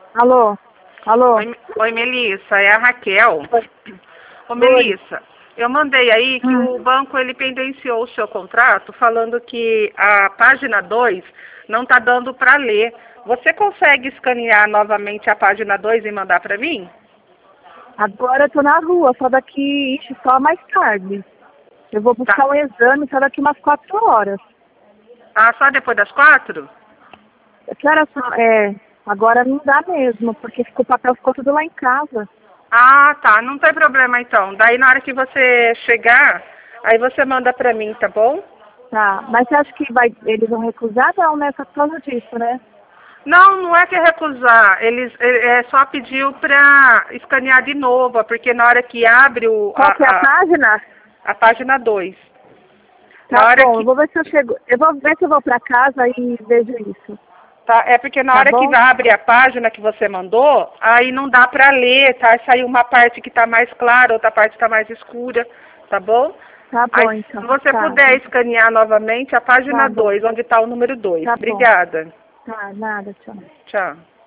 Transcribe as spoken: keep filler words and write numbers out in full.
Alô? Alô? Oi, oi, Melissa, é a Raquel. Oi. Ô, Melissa, eu mandei aí que Hum. o banco ele pendenciou o seu contrato falando que a página dois não está dando para ler. Você consegue escanear novamente a página dois e mandar para mim? Agora eu tô na rua, só daqui, ixi, só mais tarde. Eu vou buscar Tá. um exame só daqui umas quatro horas. Ah, só depois das quatro? Que horas são? É, agora não dá mesmo, porque ficou, o papel ficou tudo lá em casa. Ah, tá. Não tem problema então. Daí na hora que você chegar, aí você manda para mim, tá bom? Tá, mas você acha que vai, eles vão recusar? Não, né? Só por causa disso, né? Não, não é que é recusar. Eles é, é só pediu para escanear de novo, porque na hora que abre o, Qual que é a a, a, página? a página dois. Na Tá hora bom, eu que. vou ver se eu chego. Eu vou ver se eu vou pra casa e vejo isso. Tá, é porque na Tá hora que bom? abre a página que você mandou, aí não dá para ler, tá? Saiu uma parte que está mais clara, outra parte está mais escura, tá bom? Tá Aí, bom, se então. você Tá. puder escanear novamente a Tá página bom. dois, onde está o número dois. Tá bom. Obrigada. Tá, nada, tchau. Tchau.